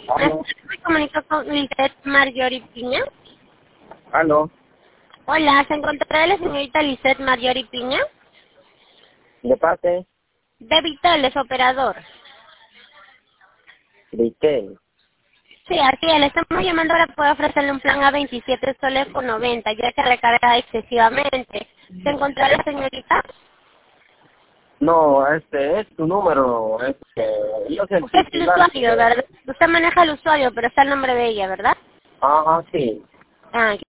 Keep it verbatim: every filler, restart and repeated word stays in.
Aló, Me comunico con Lisette Marjorie Piña. aló, Hola, ¿se encontrará la señorita Lisette Marjorie Piña? de parte De Viteles, operador. de qué. Sí, así es, le estamos llamando para poder ofrecerle un plan a veintisiete soles por noventa, ya que recarga excesivamente. ¿Se encontrará la señorita? No, este es tu número, este, yo sé el Usted es el titular. usuario, ¿verdad? Usted maneja el usuario, pero está el nombre de ella, ¿verdad? Ajá, sí. Ah,